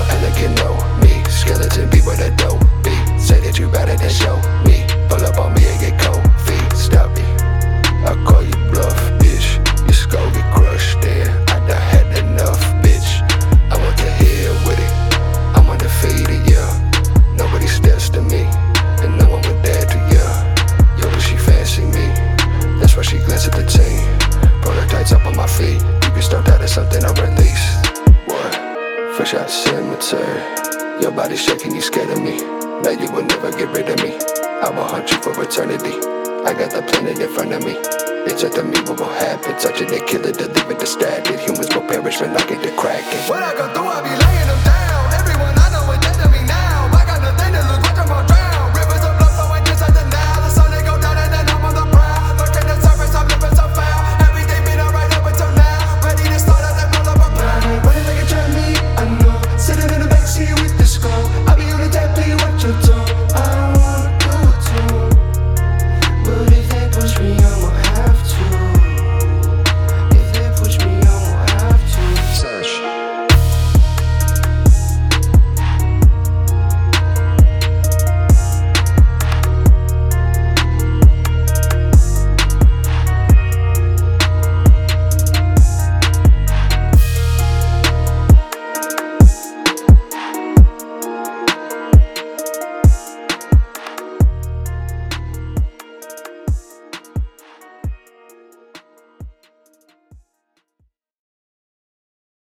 elegant, no me. Skeleton be where the dough be. Say that you better than show me. Pull up on me and get cold feet. Stop me. I call you bluff, bitch. Your skull get crushed, then I done had enough, bitch. I want to hear with it. I'm undefeated, yeah. Nobody steps to me, and no one would dare to, yeah. Yo, but she fancy me. That's why she glance at the team. Prototypes up on my feet. You can start that as something I release. What? Fresh out cemetery. Your body shaking, you scared of me. Now you will never get rid of me. I will hunt you for eternity. I got the planet in front of me. It's up to me what will happen. Touching it, kill it, deliver the static. Humans will perish when I get to cracking. When I come through, I be laying them down.